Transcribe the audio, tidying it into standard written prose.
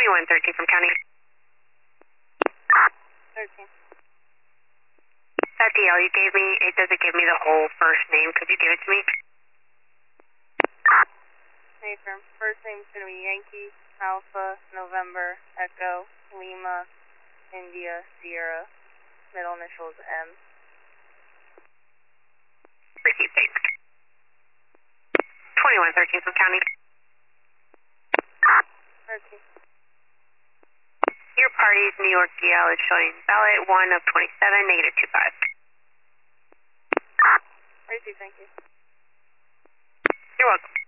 2113 from county. 13. That DL you gave me, it doesn't give me the whole first name. Could you give it to me? Hey, firm. First name's going to be Yankee, Alpha, November, Echo, Lima, India, Sierra. Middle initials M. Receive, thanks. 2113 from county. 13. Your party's New York DL is showing ballot 1 of 27, -25. Receive, thank you. You're welcome.